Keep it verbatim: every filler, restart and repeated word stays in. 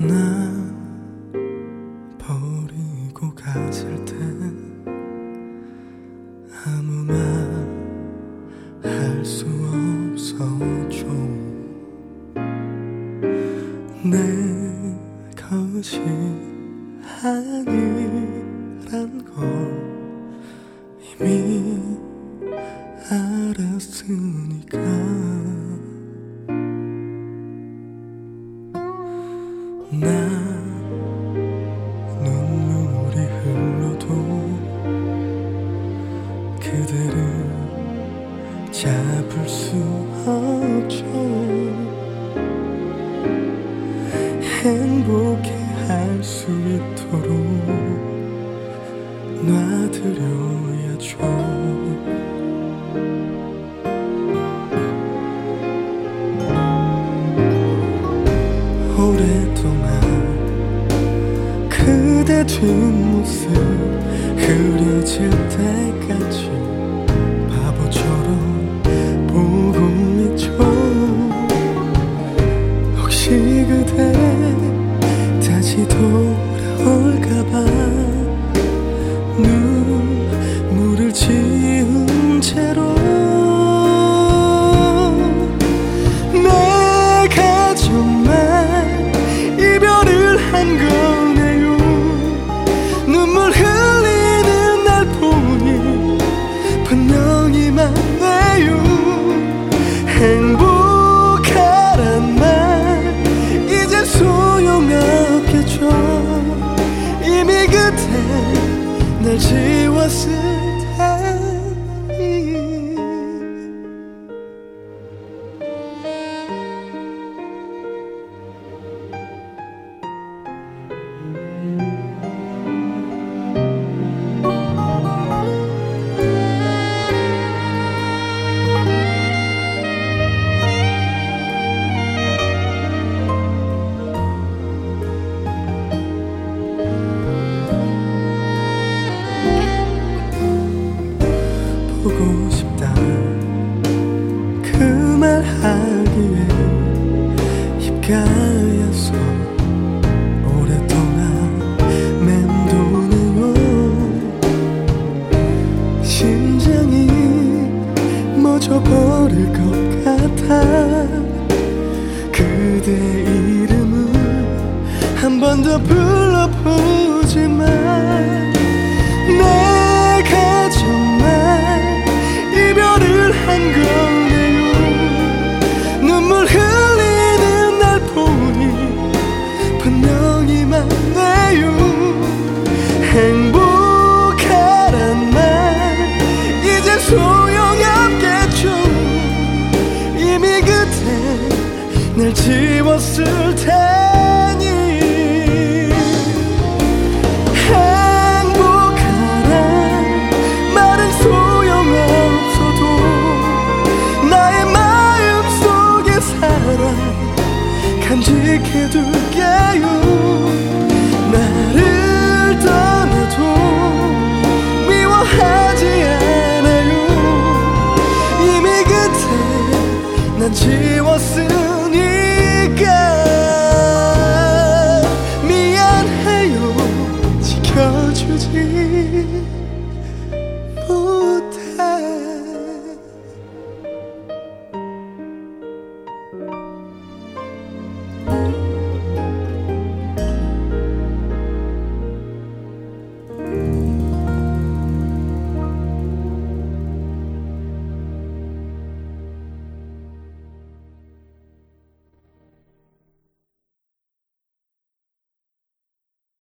버리고 갔을 때 아무 말 할 수 없었죠. 내 것이 아니란 걸 이미 알았으니까. 나 눈물이 흘러도 그대를 잡을 수 없죠. 행복해 할 수 있도록 놔드려야죠. 오랫동안 그대 뒷모습 흐려질 때까지 바보처럼 보고 있죠. 혹시 그대 다시 돌아올까봐 눈물을 지은 채로 내가 정말 이별을 한 거네요. 눈물 흘리는 날 보니 분명히 말해요. 행복하란 말 이제 소용없겠죠. 이미 그때 날 지웠을 테니. 보고 싶다 그 말 하기에 입가에서 오랫동안 맴도네요. 심장이 멎어버릴 것 같아. 그대 이름을 한 번 더 불러보지만